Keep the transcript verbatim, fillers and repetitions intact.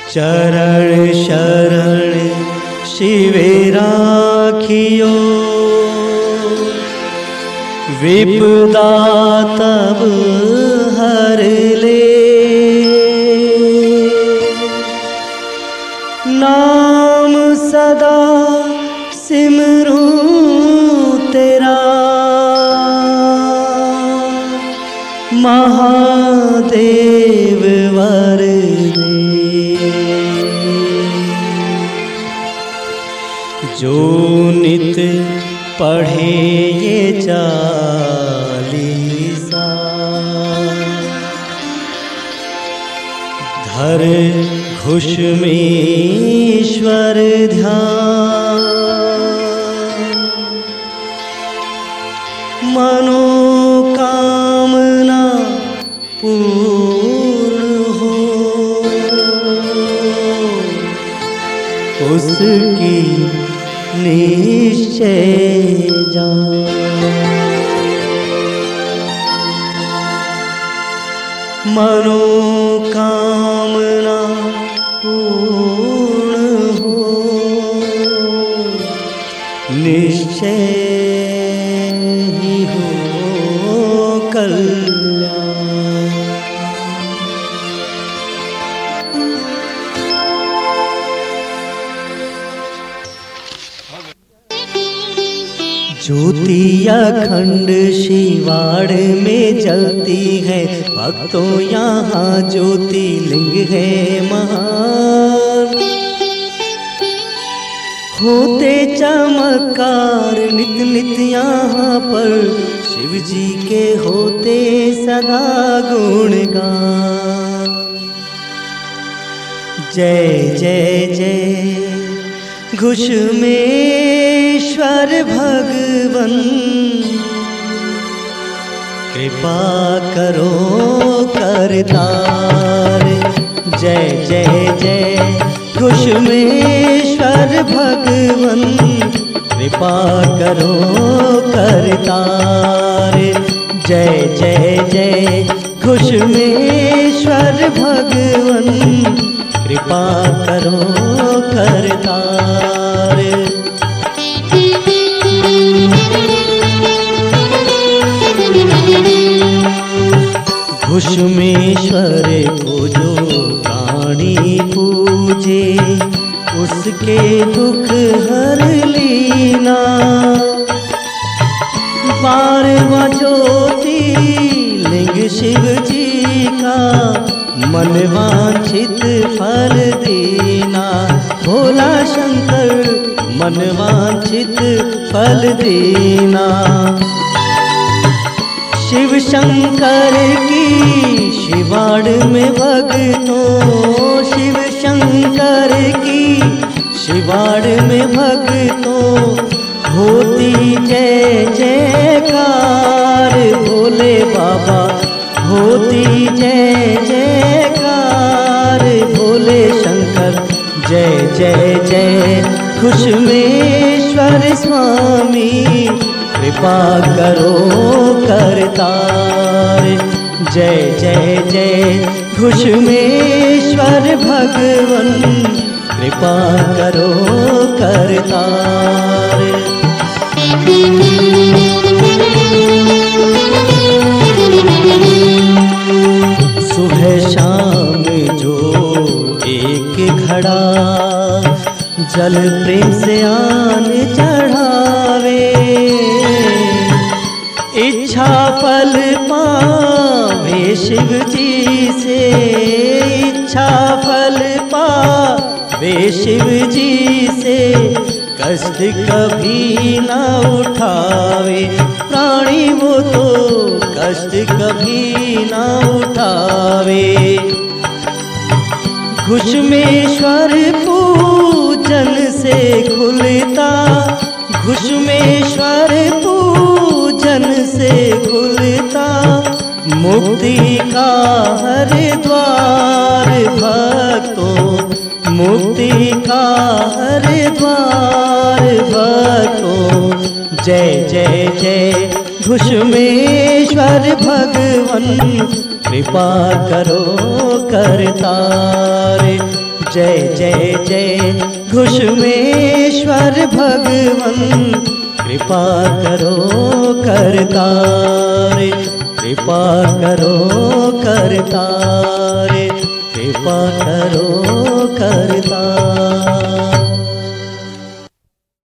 चरण शरण शिवे राखियो, विपदा तब हर ले। नाम सदा सिमरूं तेरा, महादेव वर दे। जो नित पढ़े ये चालीसा, धर खुश में ईश्वर ध्यान, मनोकामना पूर्ण हो, उसकी निश्चय जान। मनोकामना पूर्ण हो, निश्चय ही हो कल्याण। ज्योति अखंड शिवाड़ में जलती है, भक्तों यहाँ ज्योतिर्लिंग है महान। होते चमत्कार नित नित यहाँ पर, शिव जी के होते सदा गुणगान। जय जय जय घुसमेश्वर भगवन, कृपा करो करतार। जय जय जय घुसमेश्वर भगवन, कृपा करो करतार। जय जय जय घुसमेश्वर भगवन, कृपा करो करतार। घुसमेश्वर को जो प्राणी पूजे, उसके दुख हर लीना। बारहवां ज्योतिर्लिंग शिव जी का, मन वांछित फल देना। भोला शंकर मन वांछित फल देना। शिव शंकर की शिवाड़ में भक्तों, शिव शंकर की शिवाड़ में भक्तों, होती जय जयकार। भोले बाबा होती जय जयकार। भोले शंकर जय जय जय घुसमेश्वर स्वामी, कृपा करो करतार। जय जय जय घुसमेश्वर भगवन, कृपा करो करतार। सुबह शाम जो एक घड़ा जल प्रेम से आन चढ़ावे, इच्छा फल पावे शिव जी से। इच्छा फल पावे शिव जी से, कष्ट कभी ना उठावे प्राणी वो तो, कष्ट कभी ना उठावे। घुसमेश्वर पूजन से खुलता, घुसमेश्वर पूजन से खुलता, मुक्ति का हर द्वार। भक्तों मुक्ति का हर द्वार। भक्तों जय जय जय घुसमेश्वर भगवन, कृपा करो करतार। जय जय जय घुष्मेश्वर भगवन कृपा करो करतारे, कृपा करो करतारे, कृपा करो करतारे।